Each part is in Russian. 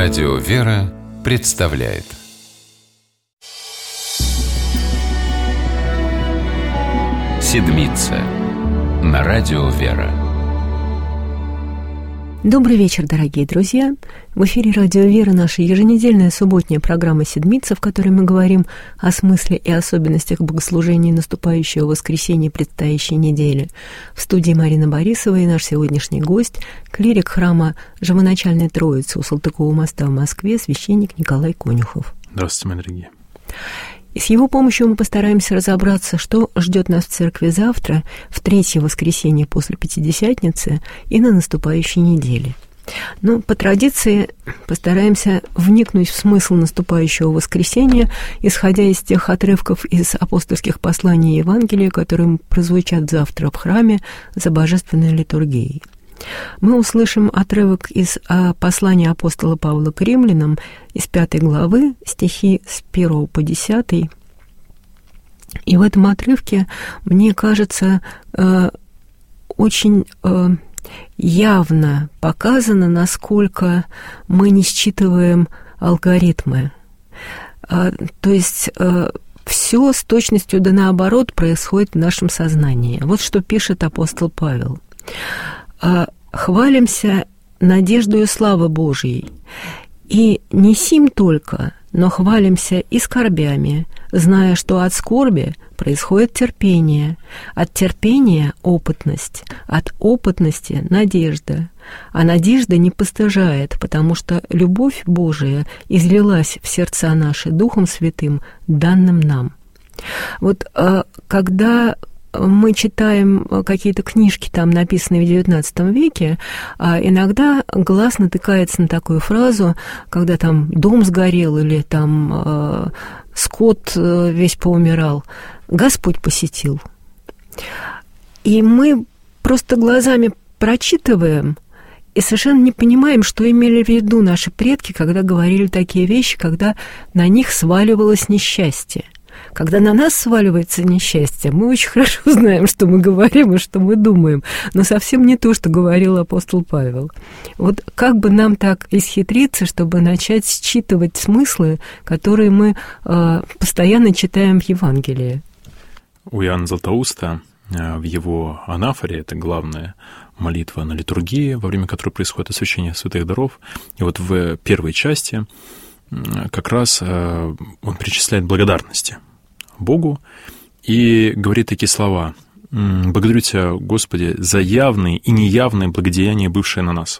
Радио «Вера» представляет «Седмица» на Радио «Вера». Добрый вечер, дорогие друзья! В эфире Радио «Вера» наша еженедельная субботняя программа «Седмица», в которой мы говорим о смысле и особенностях богослужения наступающего воскресенья предстоящей недели. В студии Марина Борисова и наш сегодняшний гость, клирик храма Живоначальной Троицы у Салтыкова моста в Москве, священник Николай Конюхов. Здравствуйте, мои дорогие. И с его помощью мы постараемся разобраться, что ждет нас в церкви завтра, в третье воскресенье после Пятидесятницы и на наступающей неделе. Но по традиции постараемся вникнуть в смысл наступающего воскресенья, исходя из тех отрывков из апостольских посланий и Евангелия, которые прозвучат завтра в храме за божественной литургией. Мы услышим отрывок из послания апостола Павла к римлянам из 5 главы, стихи с 1 по 10. И в этом отрывке, мне кажется, очень явно показано, насколько мы не считываем алгоритмы. То есть все с точностью да наоборот происходит в нашем сознании. Вот что пишет апостол Павел. «Хвалимся надеждою славы Божьей, и не сим только, но хвалимся и скорбями, зная, что от скорби происходит терпение, от терпения – опытность, от опытности – надежда, а надежда не постыжает, потому что любовь Божия излилась в сердца наши Духом Святым, данным нам». Вот когда мы читаем какие-то книжки, там, написанные в XIX веке, иногда глаз натыкается на такую фразу, когда там дом сгорел или там скот весь поумирал, Господь посетил. И мы просто глазами прочитываем и совершенно не понимаем, что имели в виду наши предки, когда говорили такие вещи, когда на них сваливалось несчастье. Когда на нас сваливается несчастье, мы очень хорошо знаем, что мы говорим и что мы думаем, но совсем не то, что говорил апостол Павел. Вот как бы нам так исхитриться, чтобы начать считывать смыслы, которые мы постоянно читаем в Евангелии? У Иоанна Златоуста в его анафоре, это главная молитва на литургии, во время которой происходит освящение святых даров, и вот в первой части как раз он перечисляет благодарности Богу и говорит такие слова: «Благодарю Тебя, Господи, за явные и неявные благодеяния, бывшие на нас».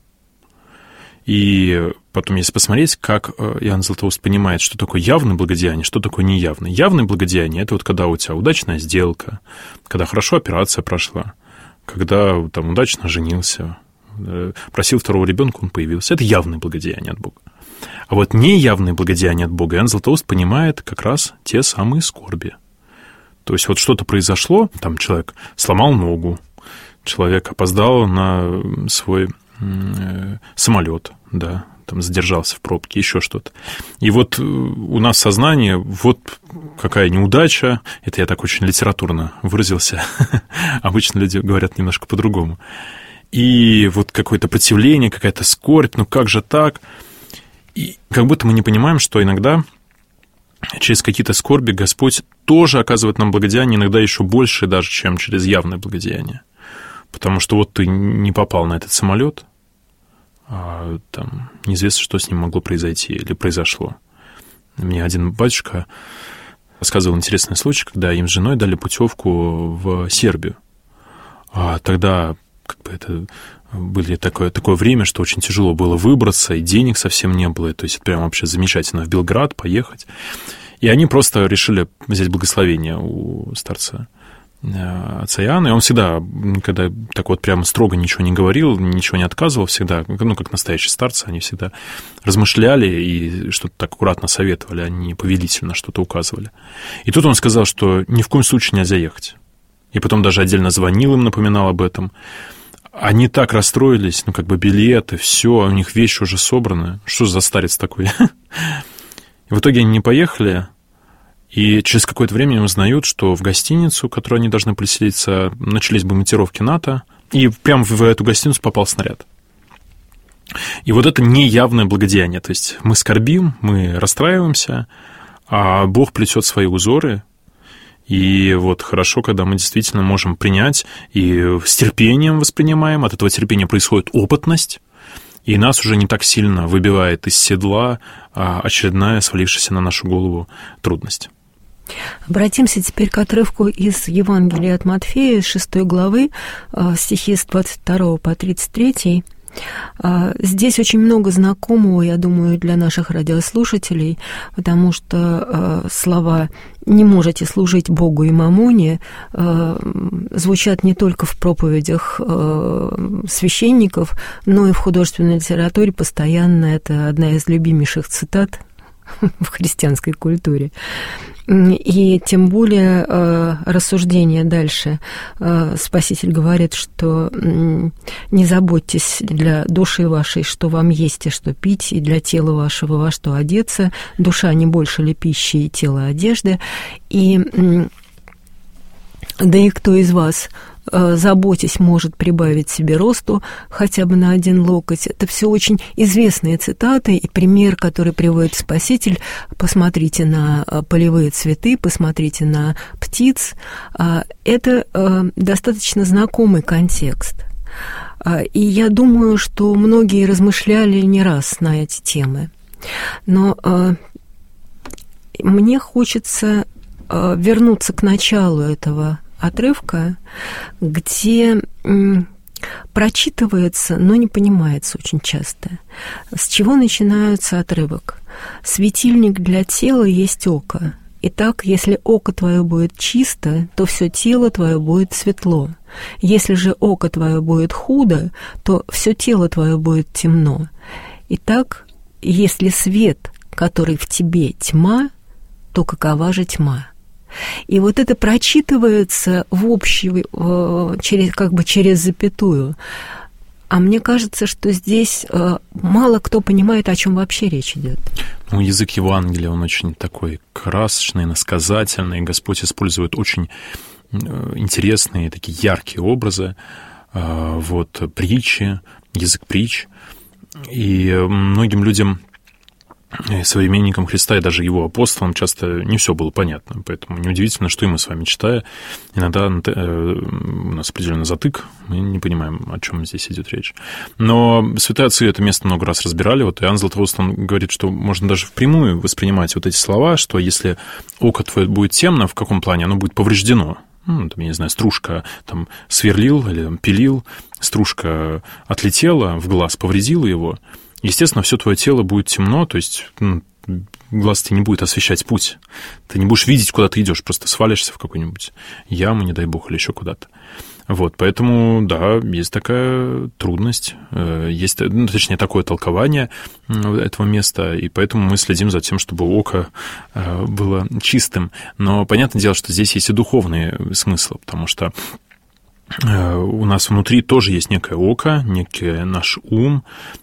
И потом, если посмотреть, как Иоанн Златоуст понимает, что такое явное благодеяние, что такое неявное. Явное благодеяние – это вот когда у тебя удачная сделка, когда хорошо операция прошла, когда там удачно женился, просил второго ребенка, он появился. Это явное благодеяние от Бога. А вот неявные благодеяния от Бога Иоанн Златоуст понимает как раз те самые скорби. То есть вот что-то произошло, там человек сломал ногу, человек опоздал на свой самолет, да, там задержался в пробке, еще что-то. И вот у нас в сознании вот какая неудача, это я так очень литературно выразился, обычно люди говорят немножко по-другому. И вот какое-то противление, какая-то скорбь, ну как же так? И как будто мы не понимаем, что иногда через какие-то скорби Господь тоже оказывает нам благодеяние, иногда еще больше даже, чем через явное благодеяние. Потому что вот ты не попал на этот самолет, а там неизвестно, что с ним могло произойти или произошло. Мне один батюшка рассказывал интересный случай, когда им с женой дали путевку в Сербию. А тогда как бы это было такое время, что очень тяжело было выбраться, и денег совсем не было. То есть это прям вообще замечательно в Белград поехать. И они просто решили взять благословение у старца отца Иоанна, и он всегда, когда так вот прямо строго ничего не говорил, ничего не отказывал, всегда, ну, как настоящие старцы, они всегда размышляли и что-то так аккуратно советовали, а не повелительно что-то указывали. И тут он сказал, что ни в коем случае нельзя ехать. И потом даже отдельно звонил им, напоминал об этом. Они так расстроились, ну, как бы билеты, все, у них вещи уже собраны. Что за старец такой? И в итоге они не поехали, и через какое-то время узнают, что в гостиницу, в которой они должны поселиться, начались бомбардировки НАТО, и прямо в эту гостиницу попал снаряд. И вот это неявное благодеяние. То есть мы скорбим, мы расстраиваемся, а Бог плетет свои узоры. И вот хорошо, когда мы действительно можем принять и с терпением воспринимаем. От этого терпения происходит опытность. И нас уже не так сильно выбивает из седла очередная свалившаяся на нашу голову трудность. Обратимся теперь к отрывку из Евангелия от Матфея, 6 главы, стихи с 22 по 33. Здесь очень много знакомого, я думаю, для наших радиослушателей, потому что слова «не можете служить Богу и мамоне» звучат не только в проповедях священников, но и в художественной литературе постоянно. Это одна из любимейших цитат в христианской культуре. И тем более рассуждение дальше. Спаситель говорит, что не заботьтесь для души вашей, что вам есть и что пить, и для тела вашего во что одеться. Душа не больше ли пищи, и тело одежды. И да и кто из вас, заботясь, может прибавить себе росту хотя бы на 1 локоть. Это все очень известные цитаты, и пример, который приводит Спаситель. Посмотрите на полевые цветы, посмотрите на птиц. Это достаточно знакомый контекст. И я думаю, что многие размышляли не раз на эти темы. Но мне хочется вернуться к началу этого отрывка, где прочитывается, но не понимается очень часто. С чего начинается отрывок? «Светильник для тела есть око. Итак, если око твое будет чисто, то все тело твое будет светло. Если же око твое будет худо, то все тело твое будет темно. Итак, если свет, который в тебе тьма, то какова же тьма?» И вот это прочитывается в общий, через запятую. А мне кажется, что здесь мало кто понимает, о чем вообще речь идет. Ну, язык Евангелия, он очень такой красочный, иносказательный. Господь использует очень интересные, такие яркие образы. Вот притчи, язык притч. И многим людям, современникам Христа и даже его апостолам, часто не все было понятно. Поэтому неудивительно, что и мы с вами, читая, иногда у нас определенный затык, мы не понимаем, о чем здесь идет речь. Но святые отцы это место много раз разбирали. Вот Иоанн Златоуст, он говорит, что можно даже впрямую воспринимать вот эти слова, что если око твое будет темно, в каком плане оно будет повреждено. Там, я не знаю, стружка там сверлил или там, пилил, стружка отлетела в глаз, повредила его. Естественно, все твое тело будет темно, то есть глаз тебе не будет освещать путь. Ты не будешь видеть, куда ты идешь, просто свалишься в какую-нибудь яму, не дай бог, или еще куда-то. Вот, поэтому, да, есть такая трудность, есть, точнее, такое толкование этого места, и поэтому мы следим за тем, чтобы око было чистым. Но понятное дело, что здесь есть и духовные смыслы, потому что у нас внутри тоже есть некое око, некий наш ум,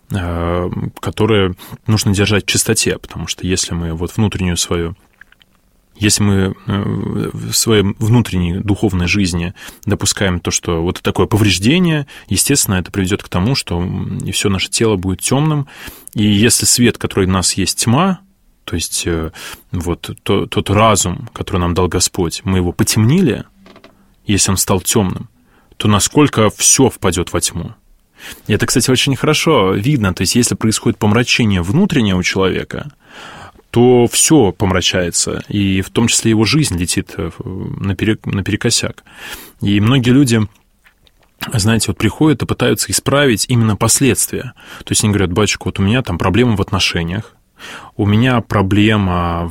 которое нужно держать в чистоте, потому что если мы вот внутреннюю свою, если мы в своей внутренней духовной жизни допускаем то, что вот такое повреждение, естественно, это приведет к тому, что и все наше тело будет темным, и если свет, который в нас есть тьма, то есть вот тот разум, который нам дал Господь, мы его потемнили, если он стал темным, то насколько все впадет во тьму. И это, кстати, очень хорошо видно. То есть, если происходит помрачение внутреннее у человека, то все помрачается, и в том числе его жизнь летит наперекосяк. И многие люди, знаете, вот приходят и пытаются исправить именно последствия. То есть, они говорят: батюшка, вот у меня там проблемы в отношениях, у меня проблема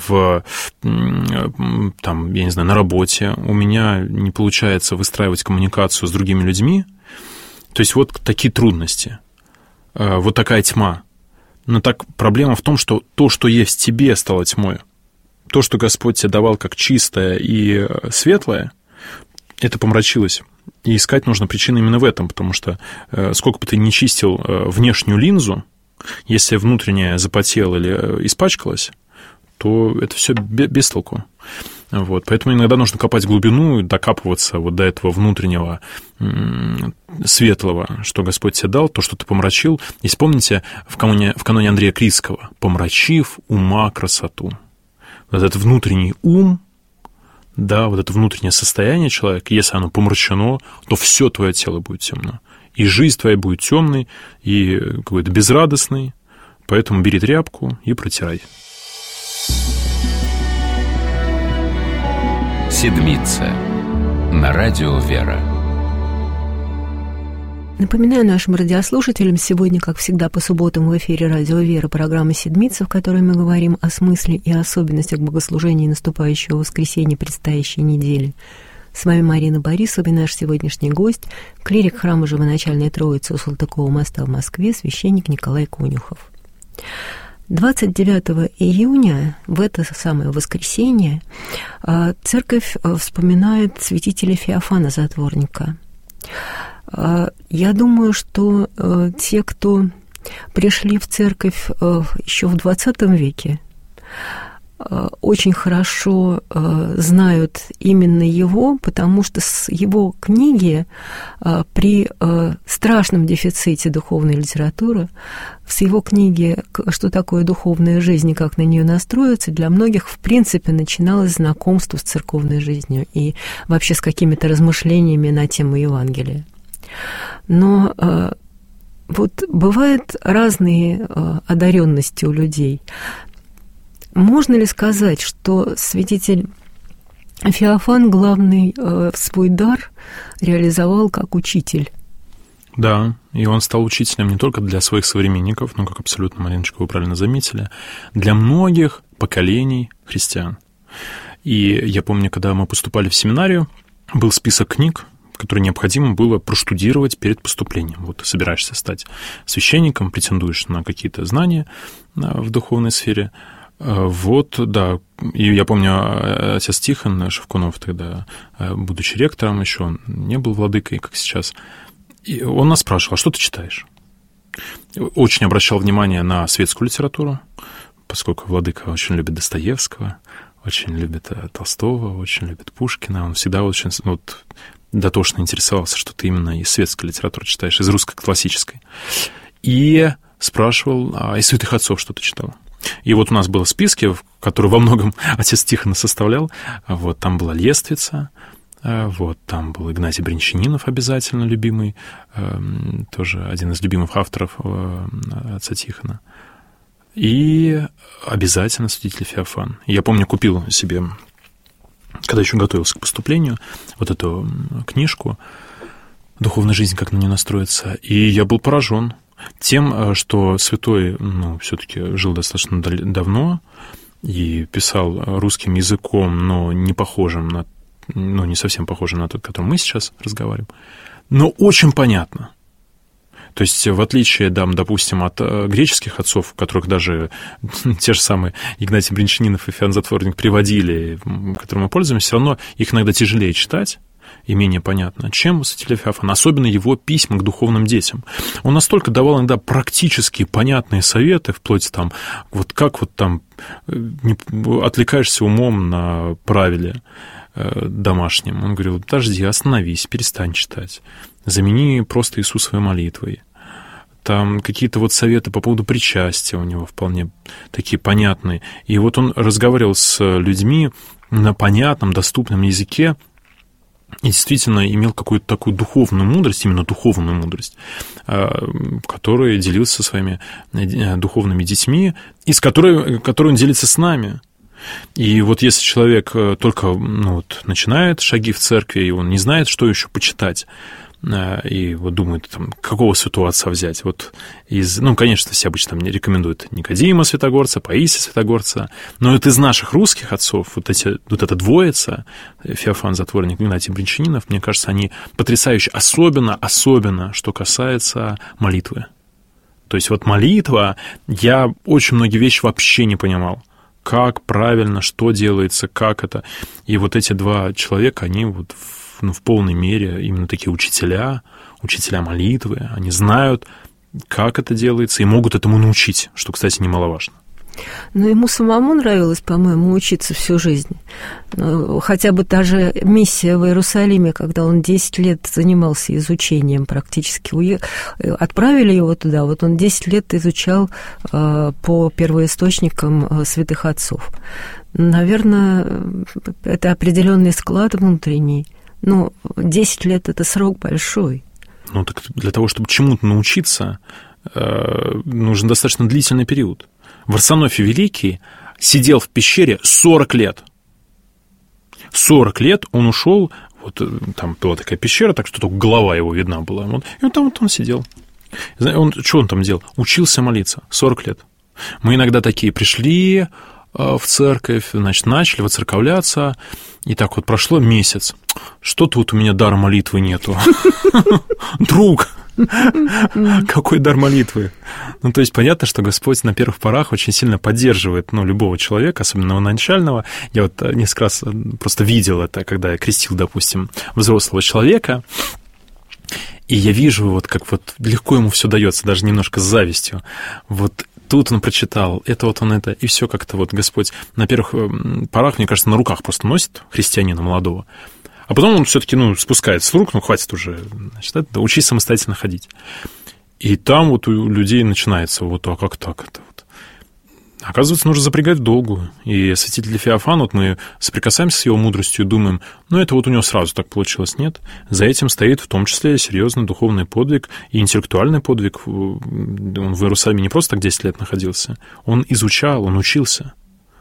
там, я не знаю, на работе, у меня не получается выстраивать коммуникацию с другими людьми. То есть вот такие трудности, вот такая тьма. Но так проблема в том, что то, что есть в тебе, стало тьмой. То, что Господь тебе давал как чистое и светлое, это помрачилось. И искать нужно причины именно в этом, потому что сколько бы ты ни чистил внешнюю линзу, если внутренняя запотела или испачкалась, то это все без толку. Вот. Поэтому иногда нужно копать в глубину и докапываться вот до этого внутреннего светлого, что Господь тебе дал, то, что ты помрачил. И вспомните в каноне Андрея Критского: «Помрачив ума красоту». Вот этот внутренний ум, да, вот это внутреннее состояние человека, если оно помрачено, то все твое тело будет темно. И жизнь твоя будет темной, и какой-то безрадостной. Поэтому бери тряпку и протирай. Седмица на радио «Вера». Напоминаю нашим радиослушателям, сегодня, как всегда, по субботам в эфире радио «Вера» программа «Седмица», в которой мы говорим о смысле и особенностях богослужения наступающего воскресенья предстоящей недели. С вами Марина Борисова и наш сегодняшний гость, клирик храма Живоначальной Троицы у Салтыкова моста в Москве, священник Николай Конюхов. 29 июня, в это самое воскресенье, церковь вспоминает святителя Феофана Затворника. Я думаю, что те, кто пришли в церковь еще в XX веке, очень хорошо знают именно его, потому что с его книги при страшном дефиците духовной литературы, с его книги «Что такое духовная жизнь и как на нее настроиться», для многих, в принципе, начиналось знакомство с церковной жизнью и вообще с какими-то размышлениями на тему Евангелия. Но вот бывают разные одаренности у людей. Можно ли сказать, что святитель Феофан главный свой дар реализовал как учитель? Да, и он стал учителем не только для своих современников, но, как абсолютно, Мариночка, вы правильно заметили, для многих поколений христиан. И я помню, когда мы поступали в семинарию, был список книг, которые необходимо было проштудировать перед поступлением. Вот ты собираешься стать священником, претендуешь на какие-то знания в духовной сфере. Вот, да, и я помню, отец Тихон Шевкунов тогда, будучи ректором, еще он не был владыкой, как сейчас, и он нас спрашивал: а что ты читаешь? Очень обращал внимание на светскую литературу, поскольку владыка очень любит Достоевского, очень любит Толстого, очень любит Пушкина, он всегда очень дотошно интересовался, что ты именно из светской литературы читаешь, из русской классической, и спрашивал: а из святых отцов что ты читал? И вот у нас было списки, которые во многом отец Тихон составлял. Вот там была Лествица, вот там был Игнатий Бринчанинов, обязательно любимый, тоже один из любимых авторов отца Тихона. И обязательно святитель Феофан. Я помню, купил себе, когда еще готовился к поступлению, вот эту книжку «Духовная жизнь, как на нее настроиться», и я был поражен тем, что святой, все-таки жил достаточно давно и писал русским языком, но не похожим на, не совсем похожим на тот, которым мы сейчас разговариваем, но очень понятно. То есть, в отличие, допустим, от греческих отцов, которых даже те же самые Игнатий Бринчанинов и Феофан Затворник приводили, которым мы пользуемся, все равно их иногда тяжелее читать и менее понятно, чем у святителя Феофана, особенно его письма к духовным детям. Он настолько давал иногда практически понятные советы, вплоть там, как не отвлекаешься умом на правиле домашнем. Он говорил: подожди, остановись, перестань читать, замени просто Иисусовой молитвой. Там какие-то советы по поводу причастия у него вполне такие понятные. И вот он разговаривал с людьми на понятном, доступном языке, и действительно имел какую-то такую духовную мудрость, именно духовную мудрость, которой делился со своими духовными детьми, и с которой он делится с нами. И вот если человек только начинает шаги в церкви, и он не знает, что еще почитать, и думает, какого святого отца взять. Конечно, все обычно мне рекомендуют Никодима Святогорца, Паисия Святогорца, но это из наших русских отцов, эта двоица, Феофан Затворник, Игнатий Бринчанинов, мне кажется, они потрясающие, особенно, что касается молитвы. То есть молитва, я очень многие вещи вообще не понимал, как правильно, что делается, как это. И эти два человека, они в полной мере именно такие учителя молитвы, они знают, как это делается, и могут этому научить, что, кстати, немаловажно. Но ему самому нравилось, по-моему, учиться всю жизнь. Хотя бы та же миссия в Иерусалиме, когда он 10 лет занимался изучением практически. Отправили его туда, вот он 10 лет изучал по первоисточникам святых отцов. Наверное, это определенный склад внутренний. Но 10 лет – это срок большой. Ну, так для того, чтобы чему-то научиться, нужен достаточно длительный период. Варсонофий Великий сидел в пещере 40 лет. 40 лет он ушел, вот там была такая пещера, так что только голова его видна была. И там вот он сидел. Что он там делал? Учился молиться 40 лет. Мы иногда такие пришли в церковь, значит, начали воцерковляться, и так вот прошло месяц. Что-то вот у меня дара молитвы нету. Друг! Какой дар молитвы? Ну, то есть, понятно, что Господь на первых порах очень сильно поддерживает, любого человека, особенно начального. Я вот несколько раз просто видел это, когда я крестил, допустим, взрослого человека, и я вижу, вот как вот легко ему все дается, даже немножко с завистью. Вот тут он прочитал, и все как-то вот Господь на первых порах, мне кажется, на руках просто носит христианина молодого. А потом он все-таки, спускается с рук, хватит уже, значит, учись самостоятельно ходить. И там вот у людей начинается а как так это вот. Оказывается, нужно запрягать в долгую. И святитель Феофан, вот мы соприкасаемся с его мудростью и думаем, это вот у него сразу так получилось. Нет. За этим стоит в том числе серьезный духовный подвиг и интеллектуальный подвиг. Он в Иерусалиме не просто так 10 лет находился. Он изучал, он учился.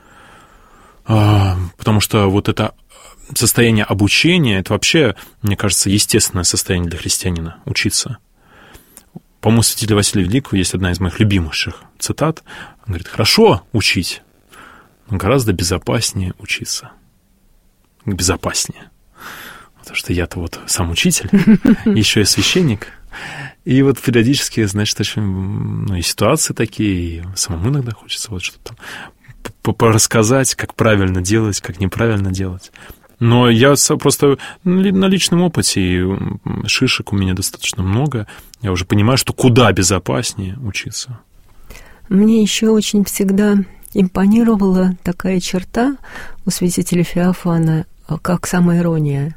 Потому что вот это состояние обучения, это вообще, мне кажется, естественное состояние для христианина — учиться. По-моему, святителя Василия Великого есть одна из моих любимейших цитат. Он говорит: хорошо учить, но гораздо безопаснее учиться. Безопаснее. Потому что я-то вот сам учитель, еще и священник. И вот периодически, значит, очень, и ситуации такие, и самому иногда хочется вот что-то там порассказать, как правильно делать, как неправильно делать. Но я просто на личном опыте, и шишек у меня достаточно много, я уже понимаю, что куда безопаснее учиться. Мне еще очень всегда импонировала такая черта у святителя Феофана, как самоирония.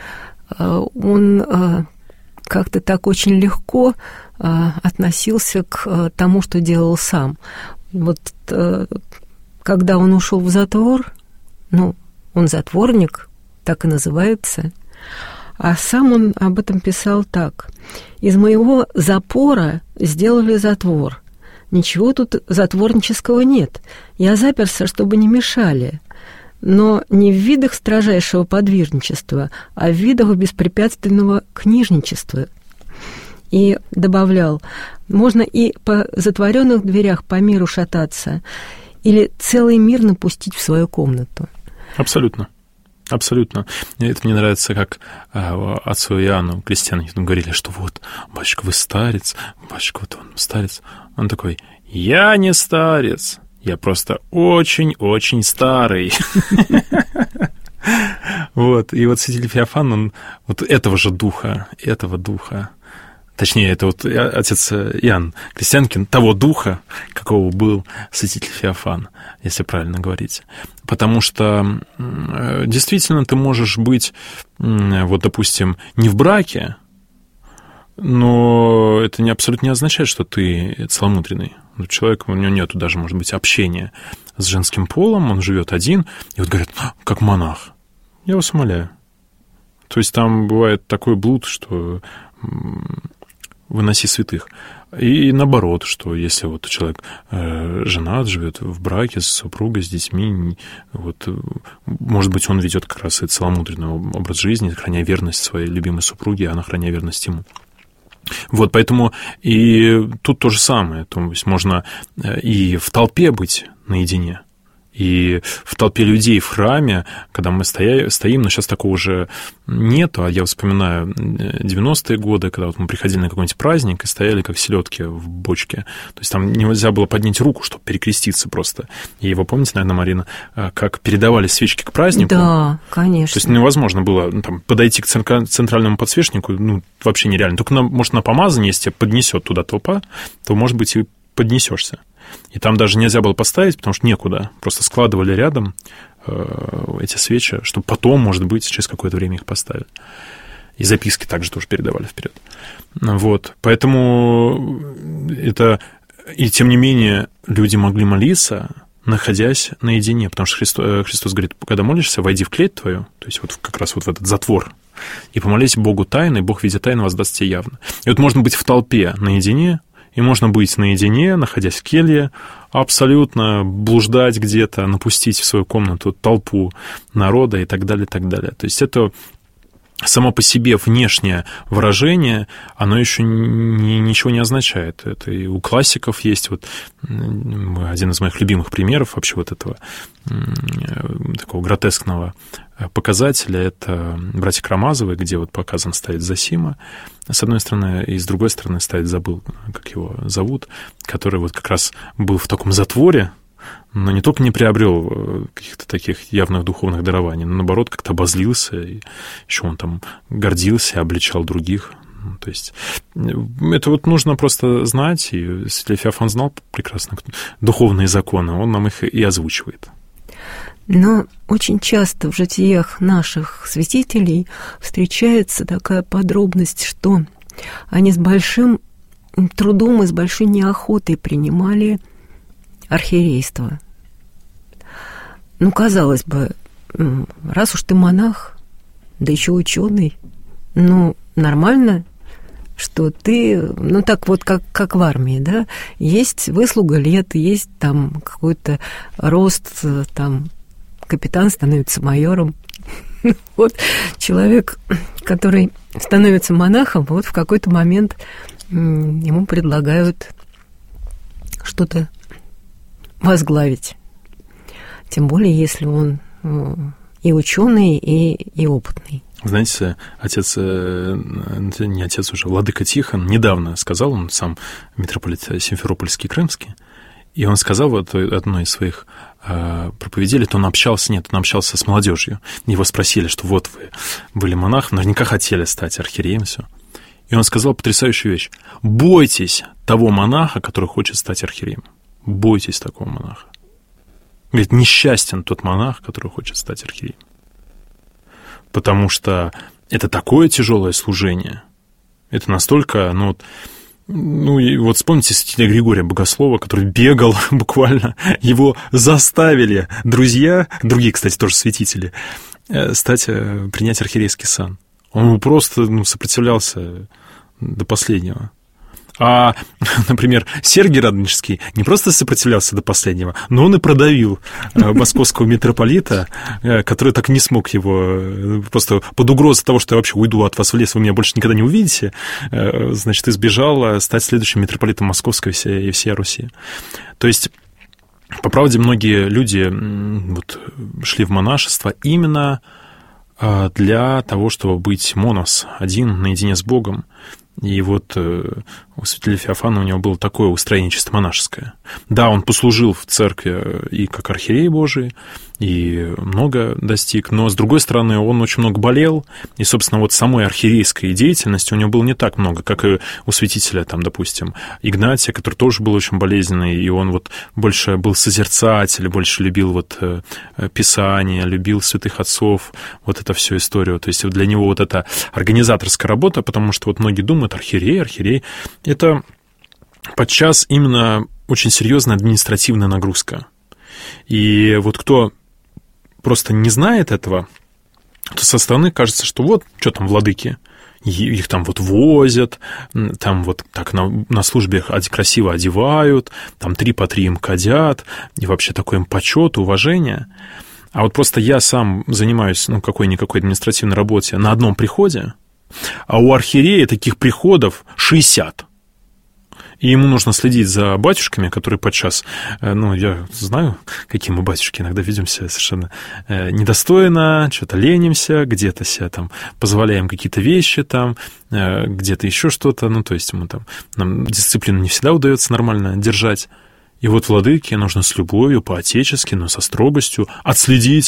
Он как-то так очень легко относился к тому, что делал сам. Вот когда он ушел в затвор, он затворник, так и называется, а сам он об этом писал так: «Из моего запора сделали затвор. Ничего тут затворнического нет. Я заперся, чтобы не мешали. Но не в видах строжайшего подвижничества, а в видах беспрепятственного книжничества». И добавлял: можно и по затворенных дверях по миру шататься, или целый мир напустить в свою комнату. Абсолютно. Абсолютно. Это мне нравится, как отцу Иоанну крестьяне говорили, что вот, батюшка, вы старец, батюшка, вот он старец. Он такой: я не старец, я просто очень-очень старый. Вот, и вот святитель Феофан, он вот этого духа, точнее, это вот отец Иоанн Крестьянкин, того духа, какого был святитель Феофан, если правильно говорить. Потому что действительно ты можешь быть, вот, допустим, не в браке, но это абсолютно не означает, что ты целомудренный. Человек, у него нету даже, может быть, общения с женским полом, он живет один, и вот говорят: как монах. Я вас умоляю. То есть там бывает такой блуд, что выноси святых. И наоборот, что если вот человек женат, живет в браке с супругой, с детьми, вот, может быть, он ведет как раз и целомудренный образ жизни, храня верность своей любимой супруге, а она храня верность ему. Вот, поэтому и тут то же самое. То есть можно и в толпе быть наедине, и в толпе людей в храме, когда мы стоим, но сейчас такого уже нету, а я вспоминаю 90-е годы, когда вот мы приходили на какой-нибудь праздник и стояли как селедки в бочке. То есть там нельзя было поднять руку, чтобы перекреститься просто. И вы помните, наверное, Марина, как передавали свечки к празднику? Да, конечно. То есть невозможно было подойти к центральному подсвечнику, вообще нереально. Только, может, на помазание, если тебя поднесет туда толпа, то, может быть, и поднесешься. И там даже нельзя было поставить, потому что некуда. Просто складывали рядом эти свечи, чтобы потом, может быть, через какое-то время их поставили. И записки также тоже передавали вперед. Вот. Поэтому это... И тем не менее люди могли молиться, находясь наедине. Потому что Христос говорит, когда молишься, войди в клеть твою, то есть вот как раз вот в этот затвор, и помолись Богу тайно, и Бог в виде тайны воздаст тебе явно. И вот можно быть в толпе наедине, и можно быть наедине, находясь в келье, абсолютно блуждать где-то, напустить в свою комнату толпу народа и так далее, и так далее. То есть это само по себе внешнее выражение, оно еще ничего не означает. Это и у классиков есть вот один из моих любимых примеров вообще вот этого такого гротескного показателя. Это «Братья Карамазовы», где вот показан стоит Зосима, с одной стороны, и с другой стороны стоит, забыл, как его зовут, который вот как раз был в таком затворе, но не только не приобрел каких-то таких явных духовных дарований, но, наоборот, как-то обозлился, и еще он там гордился, обличал других. То есть это вот нужно просто знать, и святой Феофан знал прекрасно духовные законы, он нам их и озвучивает. Но очень часто в житиях наших святителей встречается такая подробность, что они с большим трудом и с большой неохотой принимали архиерейство. Ну, казалось бы, раз уж ты монах, да еще ученый, ну, нормально, что ты, ну, так вот, как в армии, да, есть выслуга лет, есть там какой-то рост, там, капитан становится майором. Вот человек, который становится монахом, вот в какой-то момент ему предлагают что-то возглавить. Тем более, если он и ученый, и опытный. Знаете, отец, не отец уже, владыка Тихон, недавно сказал, он сам митрополит Симферопольский, Крымский, и он сказал вот одной из своих проповедей, то он общался с молодежью. Его спросили, что вот вы были монахом, наверняка хотели стать архиереем, все. И он сказал потрясающую вещь. Бойтесь того монаха, который хочет стать архиереем. Бойтесь такого монаха. Говорит, несчастен тот монах, который хочет стать архиереем. Потому что это такое тяжелое служение. Это настолько, и вот вспомните святителя Григория Богослова, который бегал буквально, его заставили друзья, другие, кстати, тоже святители, принять архиерейский сан. Он просто сопротивлялся до последнего. А, например, Сергий Радонежский не просто сопротивлялся до последнего, но он и продавил московского митрополита, который так не смог его, просто под угрозой того, что я вообще уйду от вас в лес, вы меня больше никогда не увидите, значит, избежал стать следующим митрополитом Московской и всей Руси. То есть, по правде, многие люди вот шли в монашество именно для того, чтобы быть монос, один, наедине с Богом. И вот у святителя Феофана у него было такое устроение чисто монашеское. Да, он послужил в церкви и как архиерей Божий, и много достиг, но, с другой стороны, он очень много болел, и, собственно, вот самой архиерейской деятельности у него было не так много, как и у святителя, там, допустим, Игнатия, который тоже был очень болезненный, и он вот больше был созерцатель, больше любил вот Писание, любил святых отцов, вот эту всю историю. То есть для него вот эта организаторская работа, потому что вот многие думают, архиерей, это подчас именно очень серьезная административная нагрузка. И вот кто просто не знает этого, то со стороны кажется, что вот, что там владыки, их там вот возят, там вот так на службе красиво одевают, там 3 по 3 им кадят, и вообще такой им почет, уважение. А вот просто я сам занимаюсь, какой-никакой административной работе на одном приходе, а у архиерея таких приходов 60. И ему нужно следить за батюшками, которые подчас, я знаю, какие мы батюшки иногда ведем себя совершенно недостойно, что-то ленимся, где-то себя там позволяем какие-то вещи там, где-то еще что-то, то есть нам дисциплину не всегда удается нормально держать. И вот владыке нужно с любовью, по-отечески, но со строгостью отследить,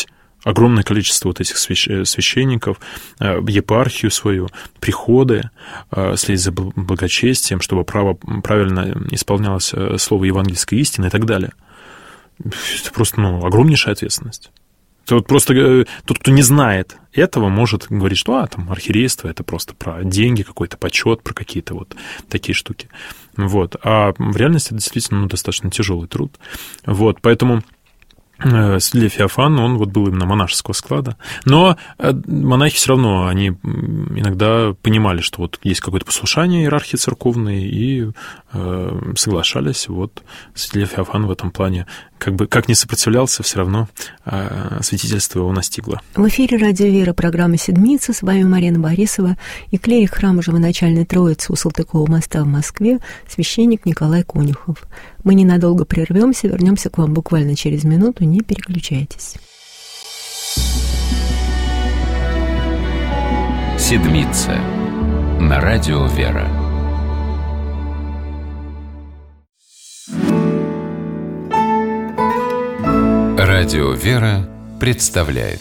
огромное количество вот этих священников, епархию свою, приходы, следить за благочестием, чтобы правильно исполнялось слово евангельской истины и так далее. Это просто, огромнейшая ответственность. Это вот просто тот, кто не знает этого, может говорить, что там архиерейство — это просто про деньги, какой-то почет, про какие-то вот такие штуки. Вот. А в реальности это действительно достаточно тяжелый труд. Вот. Поэтому святитель Феофан, он вот был именно монашеского склада. Но монахи все равно, они иногда понимали, что вот есть какое-то послушание иерархии церковной, и соглашались. Вот святитель Феофан в этом плане как не сопротивлялся, все равно святительство его настигло. В эфире «Радио Вера», программа «Седмица». С вами Марина Борисова и клирик храма Живоначальной Троицы у Салтыкова моста в Москве, священник Николай Конюхов. Мы ненадолго прервемся, вернемся к вам буквально через минуту, не переключайтесь. «Седмица» на Радио Вера. Радио Вера представляет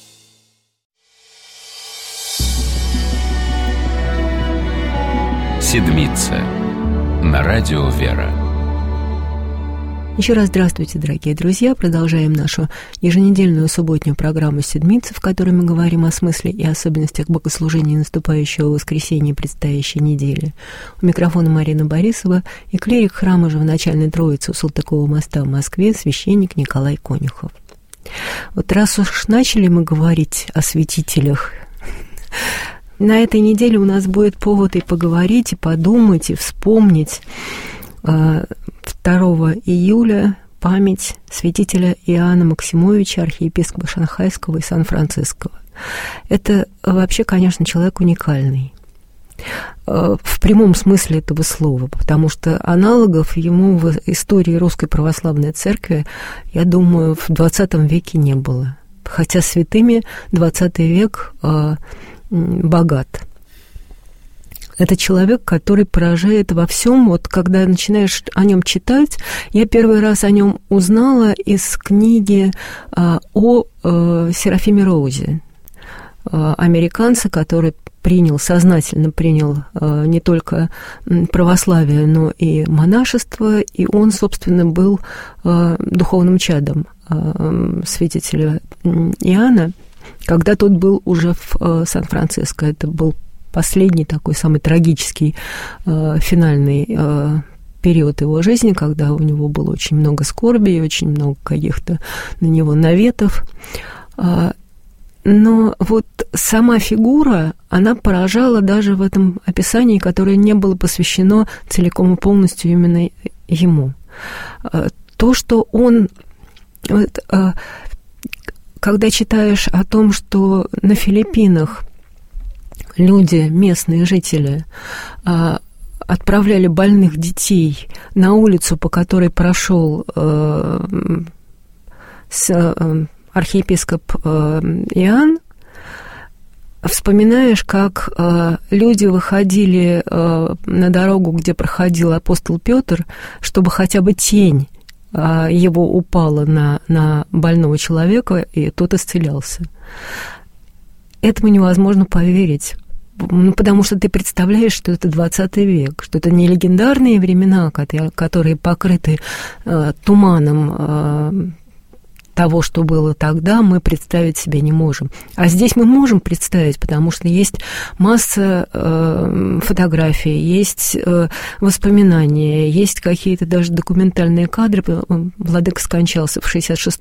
«Седмица» на Радио Вера. Еще раз здравствуйте, дорогие друзья. Продолжаем нашу еженедельную субботнюю программу «Седмица», в которой мы говорим о смысле и особенностях богослужения наступающего воскресенья и предстоящей недели. У микрофона Марина Борисова и клирик храма Живоначальной Троицы у Салтыкова моста в Москве, священник Николай Конюхов. Вот раз уж начали мы говорить о святителях, на этой неделе у нас будет повод и поговорить, и подумать, и вспомнить 2 июля память святителя Иоанна Максимовича, архиепископа Шанхайского и Сан-Франциского. Это вообще, конечно, человек уникальный. В прямом смысле этого слова, потому что аналогов ему в истории Русской Православной Церкви, я думаю, в XX веке не было. Хотя святыми XX век богат. Это человек, который поражает во всем. Вот когда начинаешь о нем читать, я первый раз о нем узнала из книги о Серафиме Роузе, американца, который сознательно принял не только православие, но и монашество, и он, собственно, был духовным чадом святителя Иоанна, когда тот был уже в Сан-Франциско. Это был последний такой самый трагический финальный период его жизни, когда у него было очень много скорби и очень много каких-то на него наветов. Но вот сама фигура, она поражала даже в этом описании, которое не было посвящено целиком и полностью именно ему. То, что он... Когда читаешь о том, что на Филиппинах люди, местные жители, отправляли больных детей на улицу, по которой прошел архиепископ Иоанн, вспоминаешь, как люди выходили на дорогу, где проходил апостол Петр, чтобы хотя бы тень его упала на больного человека, и тот исцелялся. Этому невозможно поверить, потому что ты представляешь, что это 20 век, что это не легендарные времена, которые покрыты туманом того, что было тогда, мы представить себе не можем. А здесь мы можем представить, потому что есть масса фотографий, есть воспоминания, есть какие-то даже документальные кадры. Владыка скончался в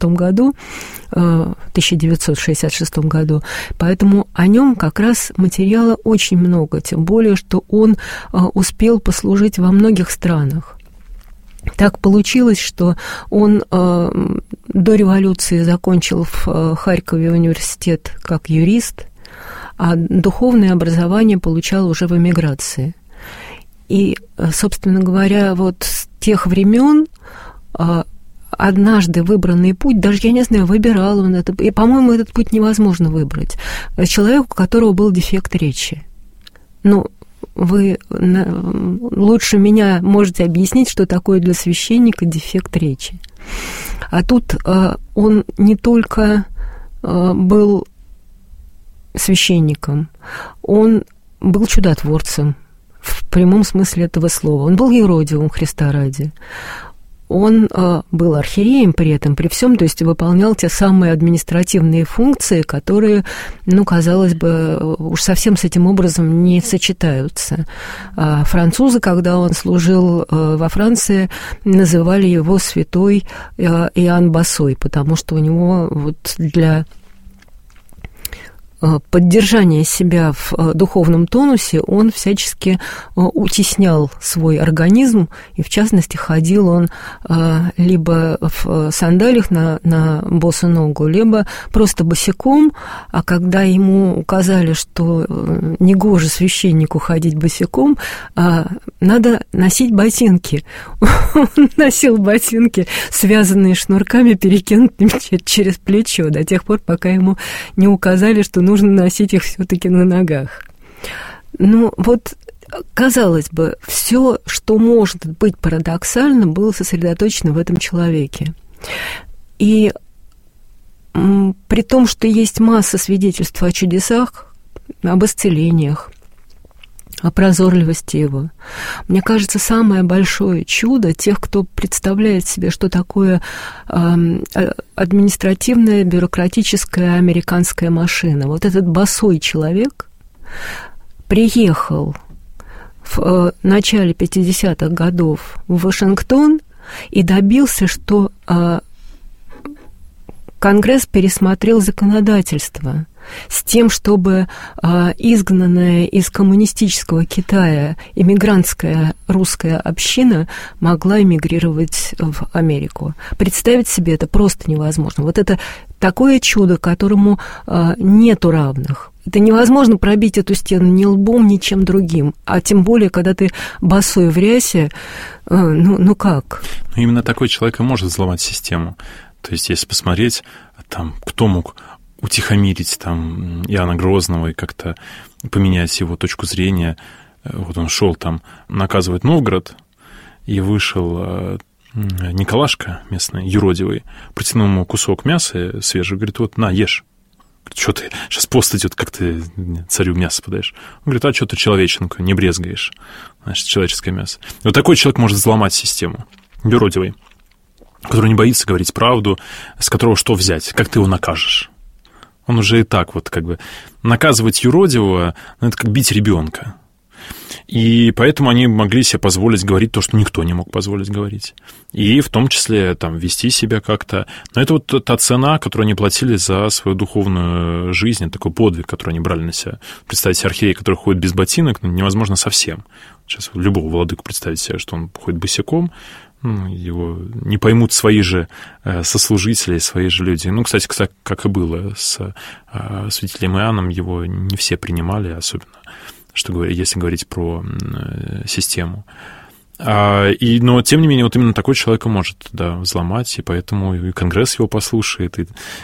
1966 году, поэтому о нем как раз материала очень много, тем более, что он успел послужить во многих странах. Так получилось, что он до революции закончил в Харькове университет как юрист, а духовное образование получал уже в эмиграции. И, собственно говоря, вот с тех времен однажды выбранный путь, даже, я не знаю, выбирал он это, и, по-моему, этот путь невозможно выбрать. Человеку, у которого был дефект речи. Вы лучше меня можете объяснить, что такое для священника дефект речи. А тут он не только был священником, он был чудотворцем в прямом смысле этого слова. Он был еродивым Христа ради. Он был архиереем при этом, при всем, то есть выполнял те самые административные функции, которые, казалось бы, уж совсем с этим образом не сочетаются. Французы, когда он служил во Франции, называли его святой Иоанн Босой, потому что у него вот для поддержания себя в духовном тонусе он всячески утеснял свой организм, и в частности ходил он либо в сандалиях на босу ногу, либо просто босиком, а когда ему указали, что негоже священнику ходить босиком, надо носить ботинки. Он носил ботинки, связанные шнурками, перекинутыми через плечо, до тех пор, пока ему не указали, что нужно носить их все-таки на ногах. Вот, казалось бы, все, что может быть парадоксально, было сосредоточено в этом человеке. И при том, что есть масса свидетельств о чудесах, об исцелениях, о прозорливости его. Мне кажется, самое большое чудо тех, кто представляет себе, что такое административная, бюрократическая американская машина. Вот этот босой человек приехал в начале 50-х годов в Вашингтон и добился, что Конгресс пересмотрел законодательство с тем, чтобы изгнанная из коммунистического Китая иммигрантская русская община могла эмигрировать в Америку. Представить себе это просто невозможно. Вот это такое чудо, которому нету равных. Это невозможно пробить эту стену ни лбом, ни чем другим. А тем более, когда ты босой в рясе, ну как? Именно такой человек и может взломать систему. То есть, если посмотреть, там, кто мог утихомирить там Иоанна Грозного и как-то поменять его точку зрения. Вот он шел там наказывать Новгород, и вышел Николашка местный, юродивый, протянул ему кусок мяса свежего, говорит, вот, на, ешь. Что ты, сейчас пост идет, как ты царю мясо подаешь? Он говорит, а что ты человеченка, не брезгаешь, значит, человеческое мясо. И вот такой человек может взломать систему, юродивый, который не боится говорить правду, с которого что взять, как ты его накажешь. Он уже и так вот как бы наказывать юродивого, это как бить ребенка. И поэтому они могли себе позволить говорить то, что никто не мог позволить говорить. И в том числе там вести себя как-то. Но это вот та цена, которую они платили за свою духовную жизнь, такой подвиг, который они брали на себя. Представить себе архиерея, который ходит без ботинок, невозможно совсем. Сейчас любого владыку представить себе, что он ходит босиком, его не поймут свои же сослужители, свои же люди. Ну, кстати, как и было с святителем Иоанном, его не все принимали, особенно, если говорить про систему. Но, тем не менее, вот именно такой человек может, да, взломать, и поэтому и Конгресс его послушает,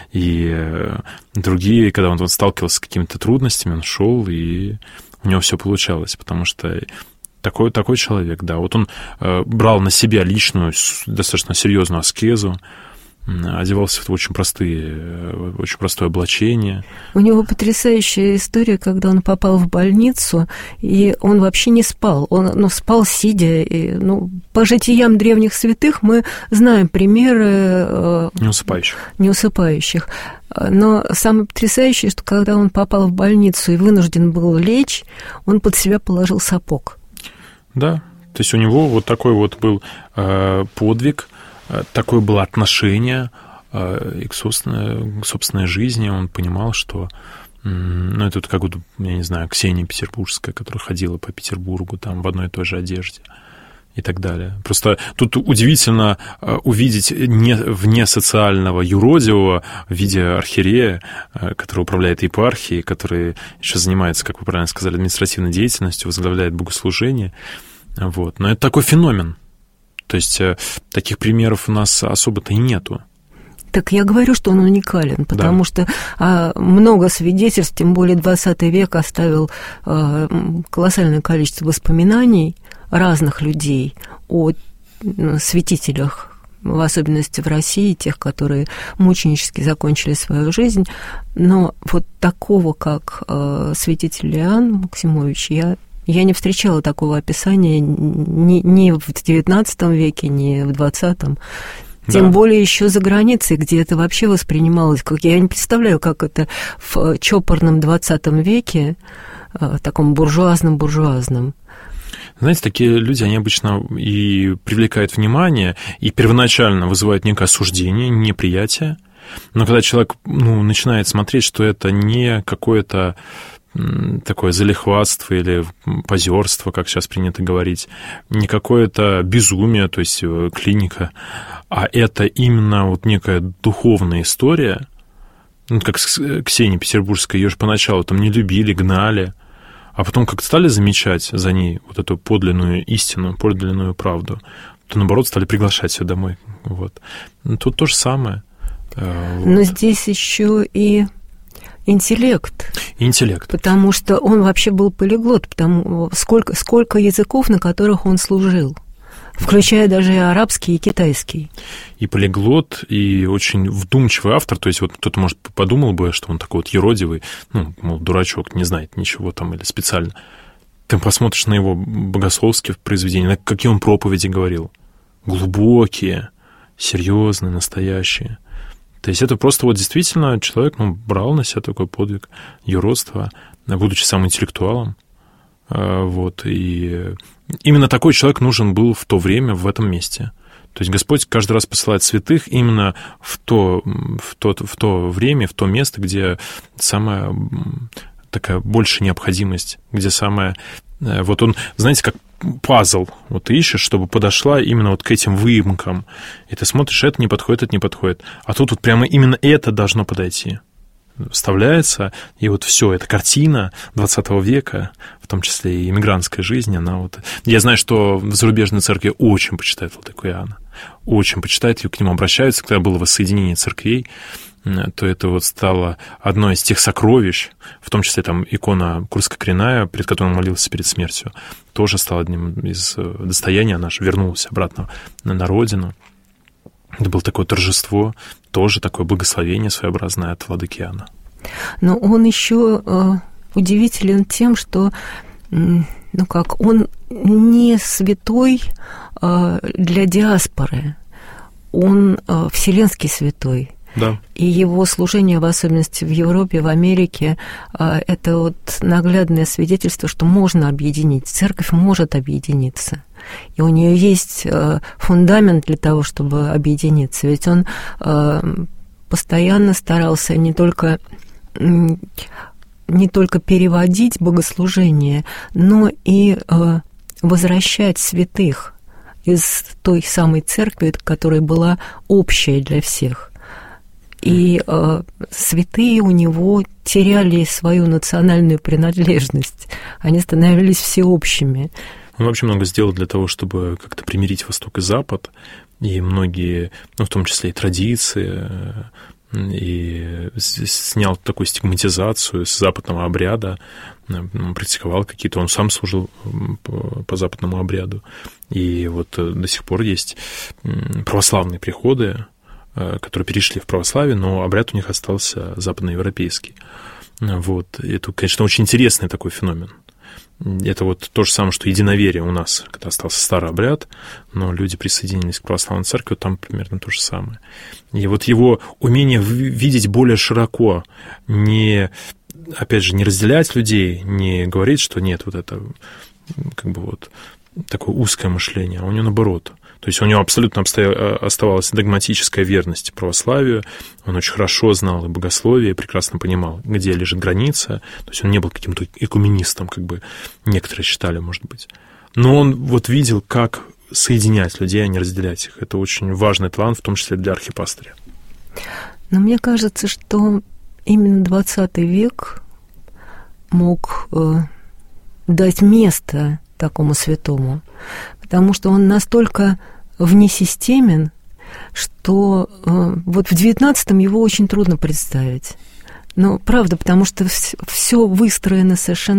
и другие, когда он сталкивался с какими-то трудностями, он шел, и у него все получалось, потому что такой человек, да. Вот он брал на себя личную, достаточно серьезную аскезу, одевался в очень простое облачение. У него потрясающая история, когда он попал в больницу, и он вообще не спал. Он спал сидя. И, по житиям древних святых мы знаем примеры неусыпающих. Но самое потрясающее, что когда он попал в больницу и вынужден был лечь, он под себя положил сапог. Да, то есть у него вот такой вот был подвиг, такое было отношение и к собственной жизни. Он понимал, что... это вот как, я не знаю, Ксения Петербургская, которая ходила по Петербургу там в одной и той же одежде и так далее. Просто тут удивительно увидеть вне социального юродивого в виде архиерея, который управляет епархией, который еще занимается, как вы правильно сказали, административной деятельностью, возглавляет богослужение. Вот. Но это такой феномен. То есть таких примеров у нас особо-то и нету. Так я говорю, что он уникален, потому что много свидетельств, тем более 20 век оставил колоссальное количество воспоминаний разных людей о святителях в особенности в России, тех, которые мученически закончили свою жизнь. Но вот такого, как святитель Иоанн Максимович, я не встречала такого описания ни в XIX веке, ни в XX. Тем более еще за границей, где это вообще воспринималось, как я не представляю, как это в чопорном XX веке, таком буржуазном. Знаете, такие люди, они обычно и привлекают внимание, и первоначально вызывают некое осуждение, неприятие. Но когда человек начинает смотреть, что это не какое-то такое залихватство или позерство, как сейчас принято говорить, не какое-то безумие, то есть клиника, а это именно вот некая духовная история, как Ксения Петербургская, ее же поначалу там не любили, гнали, а потом как стали замечать за ней вот эту подлинную истину, подлинную правду, то, наоборот, стали приглашать ее домой. Вот. Тут то же самое. Но здесь еще и интеллект. Потому что он вообще был полиглот, потому сколько языков, на которых он служил, включая даже и арабский, и китайский. И полиглот, и очень вдумчивый автор, то есть вот кто-то, может, подумал бы, что он такой вот еродивый, мол, дурачок, не знает ничего там или специально. Ты посмотришь на его богословские произведения, на какие он проповеди говорил. Глубокие, серьезные, настоящие. То есть это просто вот действительно человек, брал на себя такой подвиг юродства, будучи сам интеллектуалом. Вот, и именно такой человек нужен был в то время, в этом месте. То есть Господь каждый раз посылает святых именно в то время, в то место, где самая такая большая необходимость, где самая... Вот он, знаете, как пазл вот ты ищешь, чтобы подошла именно вот к этим выемкам. И ты смотришь, это не подходит, это не подходит. А тут вот прямо именно это должно подойти. Вставляется, и вот все, эта картина 20 века, в том числе и иммигрантской жизни, она вот... Я знаю, что в зарубежной церкви очень почитают Владыку Иоанна, очень почитают, и к нему обращаются. Когда было воссоединение церквей, то это вот стало одной из тех сокровищ, в том числе там икона Курско-Коренная, перед которой он молился перед смертью, тоже стала одним из достояния нашего, вернулась обратно на родину. Это было такое торжество, тоже такое благословение своеобразное от Владыки Иоанна. Но он еще удивителен тем, что он не святой для диаспоры, он вселенский святой. Да. И его служение, в особенности в Европе, в Америке, это вот наглядное свидетельство, что можно объединить, церковь может объединиться. И у нее есть фундамент для того, чтобы объединиться. Ведь он постоянно старался не только переводить богослужение, но и возвращать святых из той самой церкви, которая была общая для всех. И святые у него теряли свою национальную принадлежность, они становились всеобщими. Он вообще много сделал для того, чтобы как-то примирить Восток и Запад, и многие, в том числе и традиции, и снял такую стигматизацию с западного обряда, практиковал какие-то, он сам служил по западному обряду, и вот до сих пор есть православные приходы, которые перешли в православие, но обряд у них остался западноевропейский. Вот. Это, конечно, очень интересный такой феномен. Это вот то же самое, что единоверие у нас, когда остался старый обряд, но люди присоединились к православной церкви, там примерно то же самое. И вот его умение видеть более широко, опять же, не разделять людей, не говорить, что нет, вот это как бы вот такое узкое мышление, а у него наоборот. То есть у него абсолютно оставалась догматическая верность православию, он очень хорошо знал и богословие, прекрасно понимал, где лежит граница, то есть он не был каким-то экуменистом, как бы некоторые считали, может быть. Но он вот видел, как соединять людей, а не разделять их. Это очень важный талант, в том числе для архипастыря. Но мне кажется, что именно 20 век мог дать место такому святому, потому что он настолько внесистемен, что вот в 19-м его очень трудно представить. Но правда, потому что все выстроено совершенно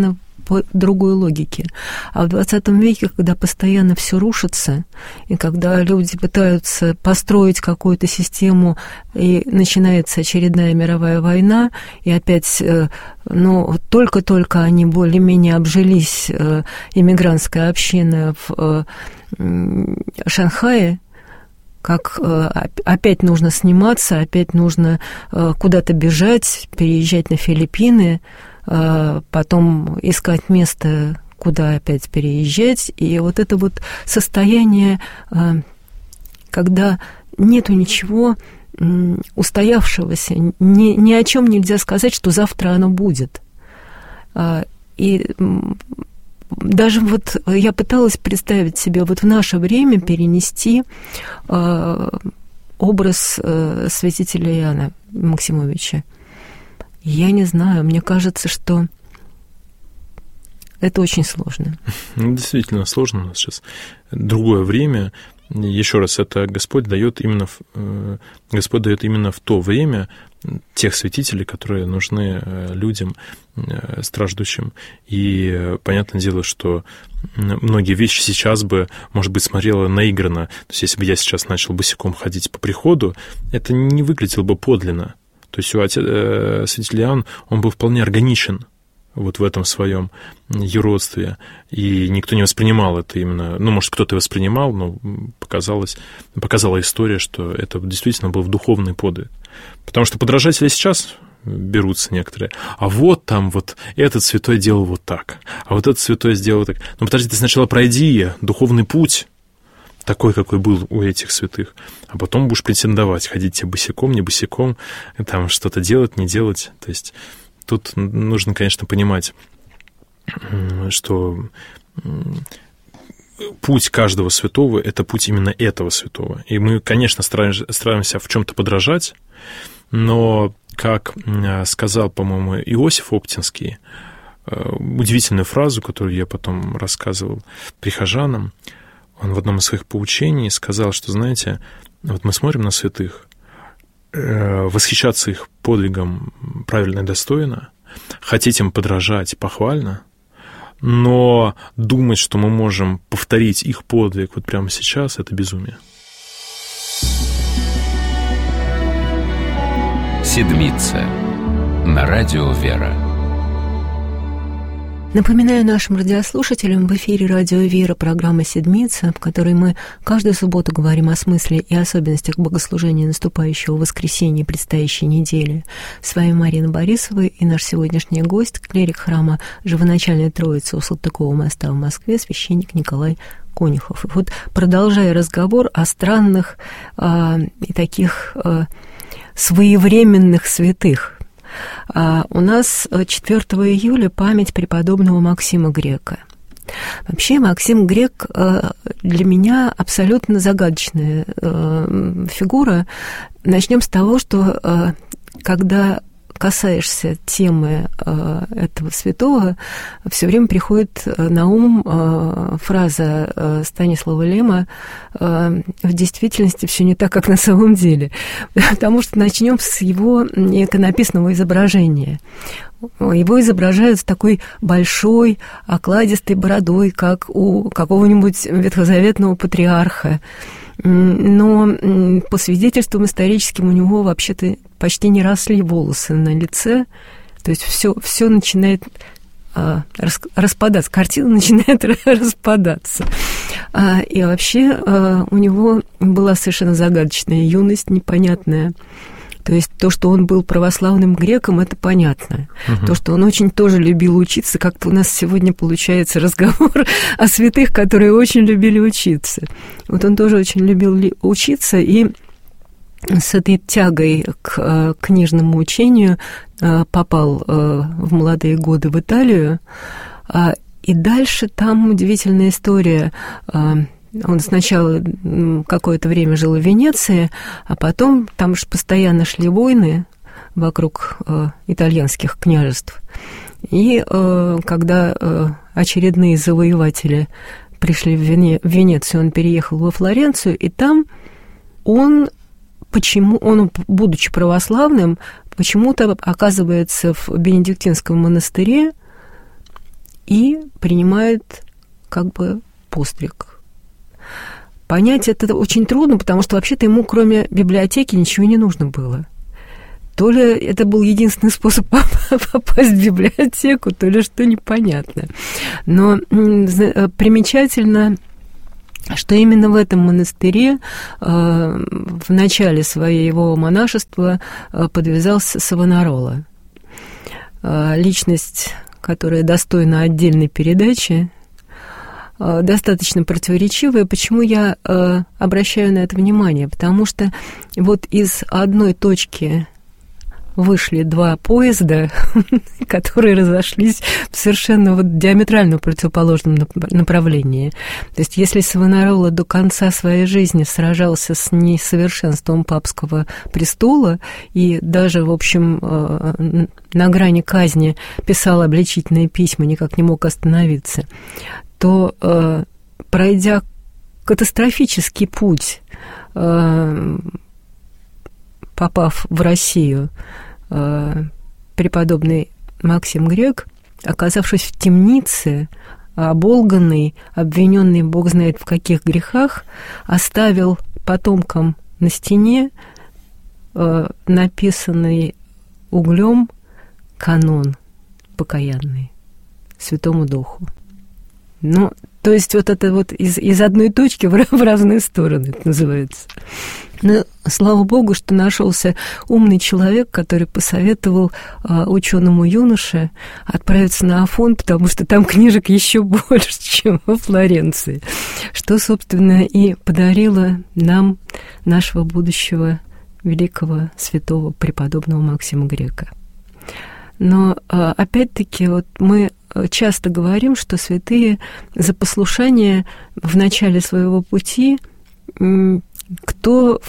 по другой логике. А в 20 веке, когда постоянно все рушится, и когда люди пытаются построить какую-то систему, и начинается очередная мировая война, и опять, только-только они более-менее обжились, иммигрантская община в Шанхае, как опять нужно сниматься, опять нужно куда-то бежать, переезжать на Филиппины, потом искать место, куда опять переезжать. И вот это вот состояние, когда нету ничего устоявшегося, ни о чем нельзя сказать, что завтра оно будет. И даже вот я пыталась представить себе вот в наше время перенести образ святителя Иоанна Максимовича. Я не знаю, мне кажется, что это очень сложно. Действительно сложно. У нас сейчас другое время. Еще раз, это Господь дает именно в то время тех святителей, которые нужны людям страждущим. И понятное дело, что многие вещи сейчас бы, может быть, смотрела наигранно. То есть, если бы я сейчас начал босиком ходить по приходу, это не выглядело бы подлинно. То есть, святитель Иоанн, он был вполне органичен вот в этом своем юродстве, и никто не воспринимал это именно, может, кто-то и воспринимал, но показала история, что это действительно был духовный подвиг. Потому что подражатели сейчас берутся некоторые, а вот там вот этот святой делал вот так, а вот этот святой сделал так. Подожди, ты сначала пройди духовный путь, такой, какой был у этих святых, а потом будешь претендовать, ходить тебе босиком, не босиком, там что-то делать, не делать. То есть тут нужно, конечно, понимать, что путь каждого святого – это путь именно этого святого. И мы, конечно, стараемся в чем-то подражать, но, как сказал, по-моему, Иосиф Оптинский, удивительную фразу, которую я потом рассказывал прихожанам, он в одном из своих поучений сказал, что, знаете, вот мы смотрим на святых, восхищаться их подвигом правильно и достойно, хотеть им подражать похвально, но думать, что мы можем повторить их подвиг вот прямо сейчас, это безумие. Седмица на радио «Вера». Напоминаю нашим радиослушателям, в эфире «Радио Вера» программа «Седмица», в которой мы каждую субботу говорим о смысле и особенностях богослужения наступающего воскресенья и предстоящей недели. С вами Марина Борисова и наш сегодняшний гость, клирик храма Живоначальной Троицы у Салтыкова моста в Москве, священник Николай Конюхов. И вот, продолжая разговор о странных и таких своевременных святых, у нас 4 июля память преподобного Максима Грека. Вообще Максим Грек для меня абсолютно загадочная фигура. Начнем с того, что когда касаешься темы этого святого, все время приходит на ум фраза Станислава Лема: в действительности все не так, как на самом деле. Потому что начнем с его иконописного изображения. Его изображают с такой большой, окладистой бородой, как у какого-нибудь ветхозаветного патриарха. Но по свидетельствам историческим у него вообще-то почти не росли волосы на лице, то есть все начинает распадаться, картина начинает распадаться. И вообще у него была совершенно загадочная юность, непонятная. То есть то, что он был православным греком, это понятно. То, что он очень тоже любил учиться, как-то у нас сегодня получается разговор о святых, которые очень любили учиться. Вот он тоже очень любил учиться, и с этой тягой к книжному учению попал в молодые годы в Италию. И дальше там удивительная история. Он сначала какое-то время жил в Венеции, а потом там же постоянно шли войны вокруг итальянских княжеств. И когда очередные завоеватели пришли в Венецию, он переехал во Флоренцию, и там он, будучи православным, почему-то оказывается в Бенедиктинском монастыре и принимает как бы постриг. Понять это очень трудно, потому что вообще-то ему кроме библиотеки ничего не нужно было. То ли это был единственный способ попасть в библиотеку, то ли что непонятно. Но примечательно, что именно в этом монастыре в начале своего монашества подвязался Савонарола. Личность, которая достойна отдельной передачи, достаточно противоречивая. Почему я обращаю на это внимание? Потому что вот из одной точки вышли два поезда, которые разошлись в совершенно вот диаметрально противоположном направлении. То есть если Савонарола до конца своей жизни сражался с несовершенством папского престола и даже, в общем, на грани казни писал обличительные письма, никак не мог остановиться, то, пройдя катастрофический путь, попав в Россию, преподобный Максим Грек, оказавшись в темнице, оболганный, обвиненный бог знает в каких грехах, оставил потомкам на стене написанный углем канон покаянный Святому Духу. Ну, то есть вот это вот из одной точки в разные стороны это называется. Но слава богу, что нашелся умный человек, который посоветовал ученому юноше отправиться на Афон, потому что там книжек еще больше, чем во Флоренции, что, собственно, и подарило нам нашего будущего великого святого преподобного Максима Грека. Но, опять-таки, вот мы часто говорим, что святые за послушание в начале своего пути, кто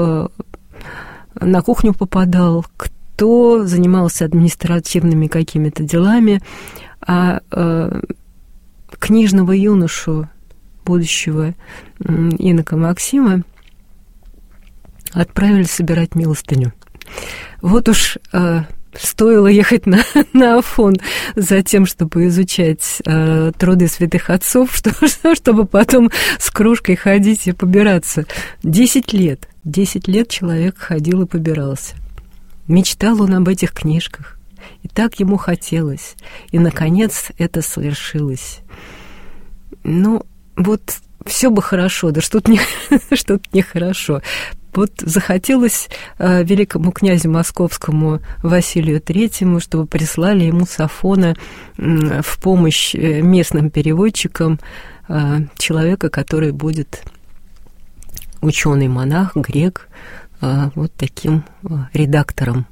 на кухню попадал, кто занимался административными какими-то делами, а книжного юношу, будущего инока Максима, отправили собирать милостыню. Вот уж стоило ехать на Афон за тем, чтобы изучать труды святых отцов, чтобы потом с кружкой ходить и побираться. 10 лет человек ходил и побирался. Мечтал он об этих книжках. И так ему хотелось. И, наконец, это совершилось. Ну, вот все бы хорошо, да что-то нехорошо. Вот захотелось великому князю московскому Василию III, чтобы прислали ему с Афона в помощь местным переводчикам человека, который будет ученый-монах, грек, вот таким редактором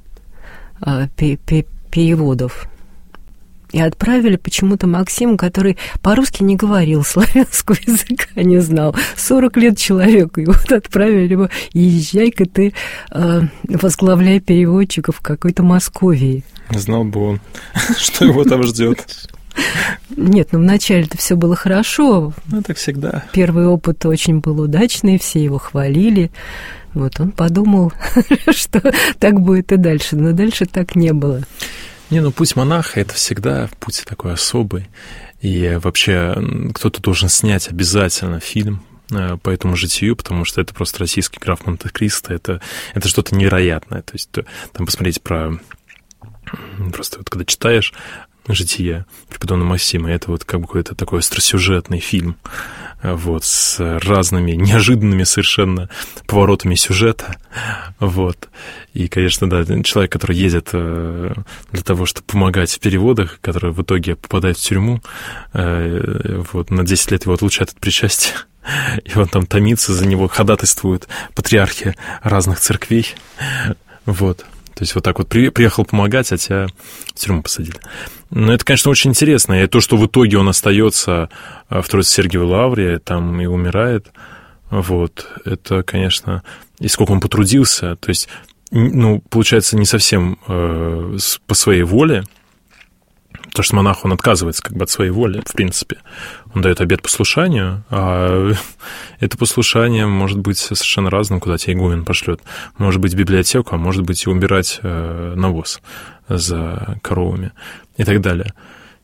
переводов. И отправили почему-то Максима, который по-русски не говорил, славянского языка не знал. 40 лет человеку. И вот отправили его, езжай-ка ты, возглавляй переводчиков в какой-то Московии. Знал бы он, что его там ждет. Нет, ну вначале-то все было хорошо. Ну, так всегда. Первый опыт очень был удачный, все его хвалили. Вот он подумал, что так будет и дальше. Но дальше так не было. Не, ну путь монаха – это всегда путь такой особый. И вообще кто-то должен снять обязательно фильм по этому житию, потому что это просто российский граф Монте-Кристо. Это что-то невероятное. То есть там посмотреть про... Просто вот когда читаешь житие преподобного Максима, это вот как бы какой-то такой остросюжетный фильм, вот, с разными неожиданными совершенно поворотами сюжета, вот. И, конечно, да, человек, который едет для того, чтобы помогать в переводах, который в итоге попадает в тюрьму, вот, на 10 лет его отлучают от причастия, и он там томится, за него ходатайствуют патриархи разных церквей, вот. То есть вот так вот приехал помогать, а тебя в тюрьму посадили. Но это, конечно, очень интересно. И то, что в итоге он остается в Троице-Сергиевой лавре, там и умирает, вот, это, конечно, и сколько он потрудился. То есть, ну, получается, не совсем по своей воле, потому что монах, он отказывается как бы от своей воли, в принципе. Он дает обет послушанию, а это послушание может быть совершенно разным, куда тебя игумен пошлет. Может быть, в библиотеку, а может быть, и убирать навоз за коровами и так далее.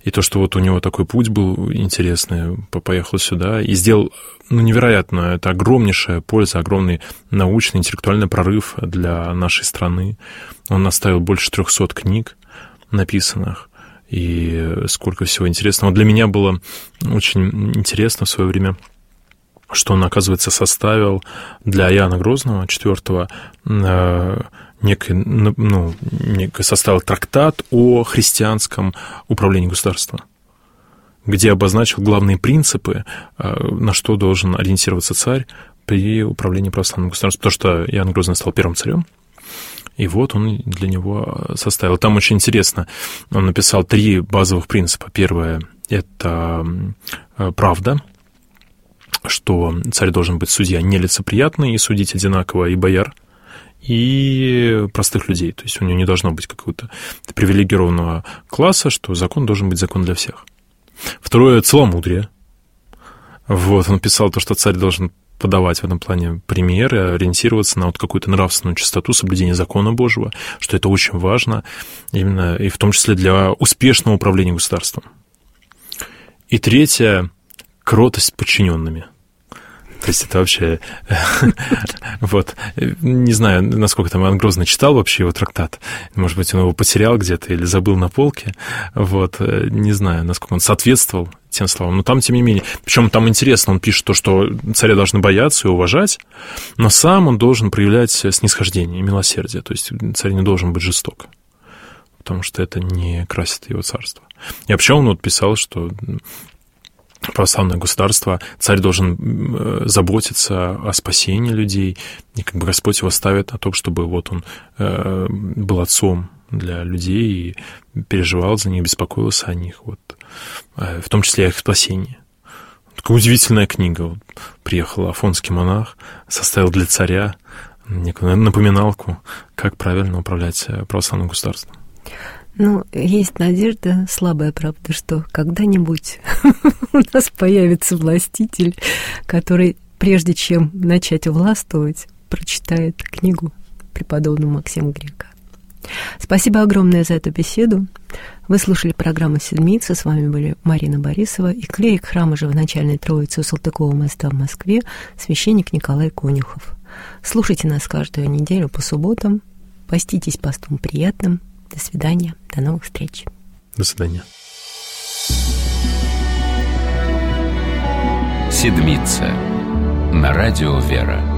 И то, что вот у него такой путь был интересный, поехал сюда и сделал, невероятно, это огромнейшая польза, огромный научный, интеллектуальный прорыв для нашей страны. Он оставил больше 300 книг написанных, и сколько всего интересного. Для меня было очень интересно в свое время, что он, оказывается, составил для Иоанна Грозного IV некий составил трактат о христианском управлении государством, где обозначил главные принципы, на что должен ориентироваться царь при управлении православным государством. Потому что Иоанн Грозный стал первым царем, и вот он для него составил. Там очень интересно, он написал 3 базовых принципа. Первое – это правда, что царь должен быть судья нелицеприятный и судить одинаково и бояр, и простых людей. То есть у него не должно быть какого-то привилегированного класса, что закон должен быть закон для всех. Второе – целомудрие. Вот, он писал то, что царь должен подавать в этом плане примеры, ориентироваться на вот какую-то нравственную чистоту, соблюдение закона Божьего, что это очень важно, именно и в том числе для успешного управления государством. И третье – кротость подчиненными. То есть это вообще... Вот. Не знаю, насколько там Иоанн Грозный читал вообще его трактат. Может быть, он его потерял где-то или забыл на полке. Вот. Не знаю, насколько он соответствовал тем словам. Но там, тем не менее... Причем там интересно, он пишет то, что царя должны бояться и уважать, но сам он должен проявлять снисхождение и милосердие. То есть царь не должен быть жесток, потому что это не красит его царство. И вообще он вот писал, что... православное государство, царь должен заботиться о спасении людей, и как бы Господь его ставит о том, чтобы вот он был отцом для людей и переживал за них, беспокоился о них, вот, в том числе о их спасении. Такая удивительная книга. Вот, приехал афонский монах, составил для царя некую напоминалку, как правильно управлять православным государством. Ну, есть надежда, слабая правда, что когда-нибудь у нас появится властитель, который, прежде чем начать властвовать, прочитает книгу преподобного Максима Грека. Спасибо огромное за эту беседу. Вы слушали программу «Седмица». С вами были Марина Борисова и клирик храма Живоначальной Троицы у Салтыкова моста в Москве, священник Николай Конюхов. Слушайте нас каждую неделю по субботам. Поститесь постом приятным. До свидания. До новых встреч. До свидания. Седмица. На радио «Вера».